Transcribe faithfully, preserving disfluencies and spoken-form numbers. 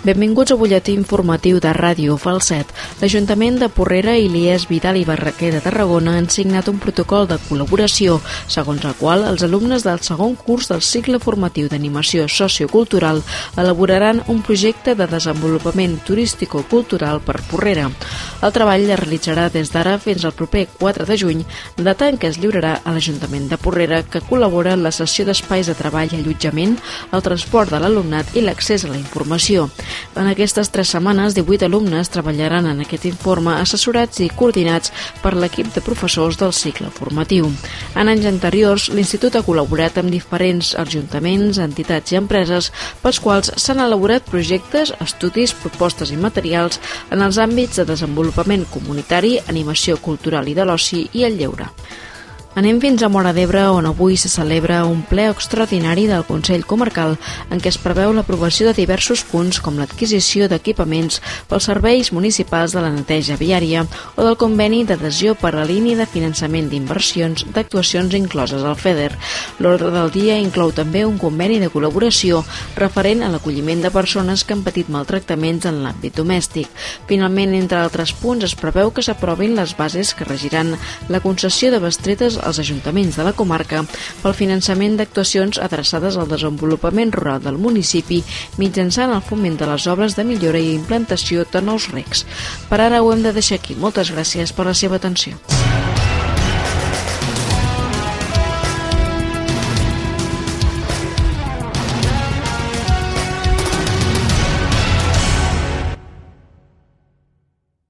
Benvinguts al butlletí informatiu de Ràdio Falset. L'Ajuntament de Porrera i l'I E S Vidal i Barraquer de Tarragona han signat un protocol de col·laboració, segons el qual els alumnes del segon curs del cicle formatiu d'animació sociocultural elaboraran un projecte de desenvolupament turístico-cultural per Porrera. El treball es realitzarà des d'ara fins al proper quatre de juny, data en què es lliurarà a l'Ajuntament de Porrera, que col·labora en la cessió d'espais de treball i allotjament, el transport de l'alumnat i l'accés a la informació. En aquestes tres setmanes, divuit alumnes treballaran en aquest informe assessorats i coordinats per l'equip de professors del cicle formatiu. En anys anteriors, l'Institut ha col·laborat amb diferents ajuntaments, entitats i empreses pels quals s'han elaborat projectes, estudis, propostes i materials en els àmbits de desenvolupament comunitari, animació cultural i de l'oci i el lleure. Anem fins a Móra d'Ebre, on avui se celebra un ple extraordinari del Consell Comarcal en què es preveu l'aprovació de diversos punts com l'adquisició d'equipaments pels serveis municipals de la neteja viària o del conveni d'adhesió per a la línia de finançament d'inversions d'actuacions incloses al FEDER. L'ordre del dia inclou també un conveni de col·laboració referent a l'acolliment de persones que han patit maltractaments en l'àmbit domèstic. Finalment, entre altres punts, es preveu que s'aprovin les bases que regiran la concessió de bestretes als ajuntaments de la comarca pel finançament d'actuacions adreçades al desenvolupament rural del municipi mitjançant el foment de les obres de millora i implantació de nous recs. Per ara ho hem de deixar aquí. Moltes gràcies per la seva atenció.